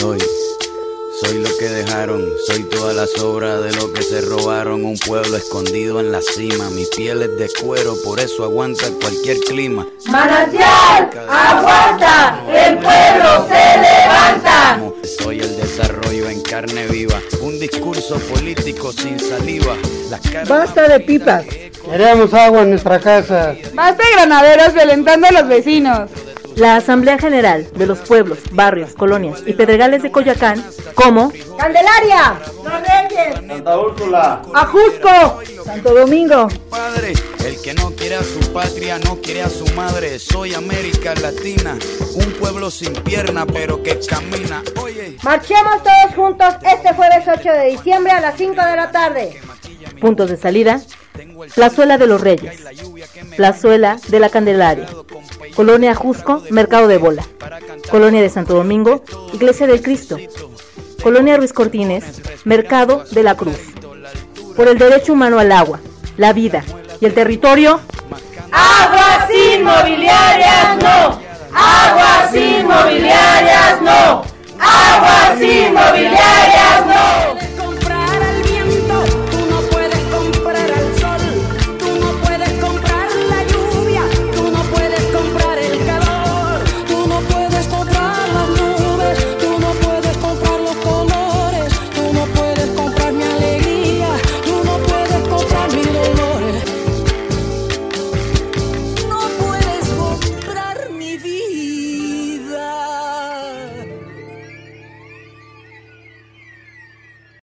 Soy lo que dejaron, soy toda la sobra de lo que se robaron. Un pueblo escondido en la cima, mi piel es de cuero, por eso aguanta cualquier clima. Manantial, aguanta, el pueblo se levanta. Soy el desarrollo en carne viva, un discurso político sin saliva. Basta de pipas, queremos agua en nuestra casa. Basta de granaderos violentando a los vecinos. La Asamblea General de los pueblos, barrios, colonias y pedregales de Coyoacán, como Candelaria, Los Reyes, Santa Úrsula, Ajusco, Santo Domingo. Padre, el que no quiere a su patria no quiere a su madre. Soy América Latina, un pueblo sin pierna pero que camina. Oye, marchemos todos juntos este jueves 8 de diciembre a las 5 de la tarde. Puntos de salida: Plazuela de los Reyes, Plazuela de la Candelaria, Colonia Ajusco, Mercado de Bola, Colonia de Santo Domingo, Iglesia del Cristo, Colonia Ruiz Cortines, Mercado de la Cruz. Por el derecho humano al agua, la vida y el territorio. ¡Aguas inmobiliarias no! ¡Aguas inmobiliarias no! ¡Aguas inmobiliarias no!